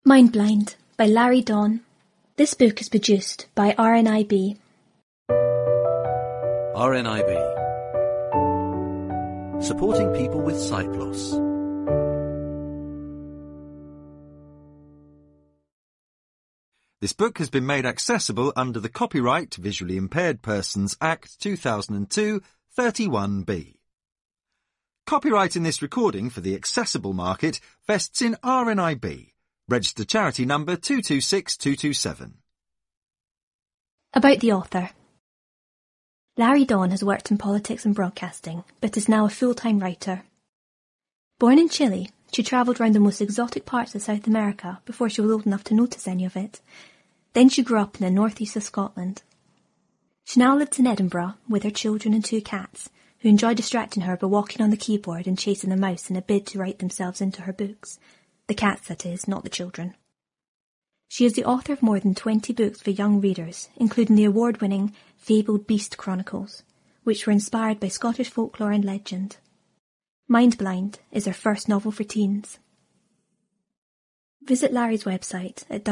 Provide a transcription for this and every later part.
Mindblind by Larry Dawn. This book is produced by RNIB. RNIB. Supporting people with sight loss. This book has been made accessible under the Copyright Visually Impaired Persons Act 2002 31B. Copyright in this recording for the accessible market vests in RNIB. Registered charity number 226227. About the author. Larry Dawn has worked in politics and broadcasting, but is now a full-time writer. Born in Chile, she travelled around the most exotic parts of South America before she was old enough to notice any of it. Then she grew up in the northeast of Scotland. She now lives in Edinburgh with her children and 2 cats, who enjoy distracting her by walking on the keyboard and chasing a mouse in a bid to write themselves into her books. The cats, that is, not the children. She is the author of more than 20 books for young readers, including the award-winning Fabled Beast Chronicles, which were inspired by Scottish folklore and legend. Mindblind is her first novel for teens. Visit Larry's website at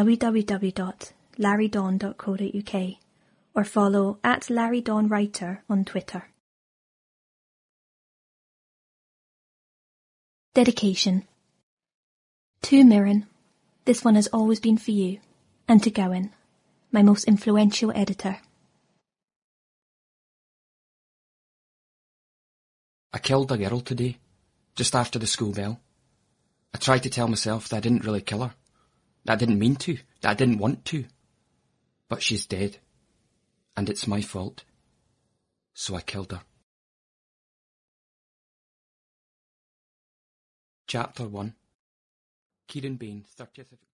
www.larrydawn.co.uk or follow @LarryDawnWriter on Twitter. Dedication. To Mirren, this one has always been for you, and to Gowan, my most influential editor. I killed a girl today, just after the school bell. I tried to tell myself that I didn't really kill her, that I didn't mean to, that I didn't want to. But she's dead, and it's my fault, so I killed her. Chapter 1. Kieran Bain, 30th of